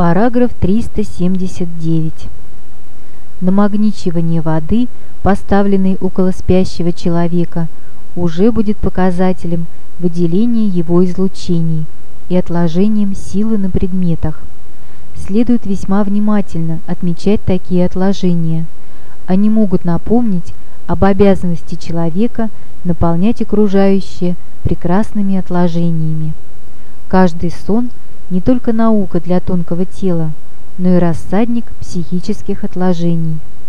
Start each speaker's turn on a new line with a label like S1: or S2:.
S1: Параграф 379. Намагничивание воды, поставленной около спящего человека, уже будет показателем выделения его излучений и отложением силы на предметах. Следует весьма внимательно отмечать такие отложения. Они могут напомнить об обязанности человека наполнять окружающее прекрасными отложениями. Каждый сон не только наука для тонкого тела, но и рассадник психических отложений.